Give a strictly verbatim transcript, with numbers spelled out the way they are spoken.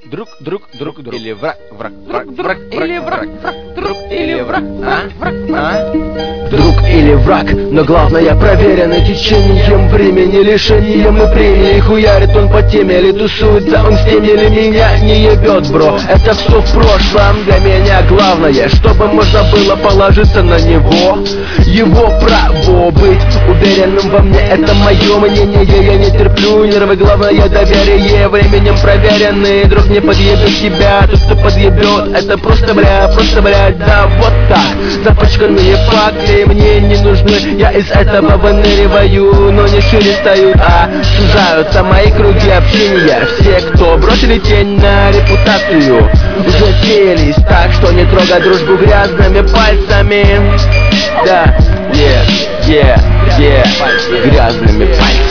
Друг, друг, друг, друг. Или враг, враг, враг, Друг, враг, друг или враг, враг, друг или враг, а? враг, враг. Друг или враг, но главное проверено течением времени, лишением и премии. Хуярит он по теме, или тусуется он с теми, или меня не ебет, бро. Это все в прошлом, для меня главное, чтобы можно было положиться на него. Его право быть уверенным во мне, это мое мнение. Я не терплю нервы, главное доверие, временем проверенный. Друг не подъебет тебя, тот, кто подъебет, это просто, бля, просто, блядь, да вот так. Запачканные факты мне не нужны, я из этого выныриваю, но не шире стою, а сужаются мои круги общения. Все, кто бросили тень на репутацию, уже сеялись, так что не трогай дружбу грязными пальцами. Да, yeah, yeah, yeah, грязными пальцами.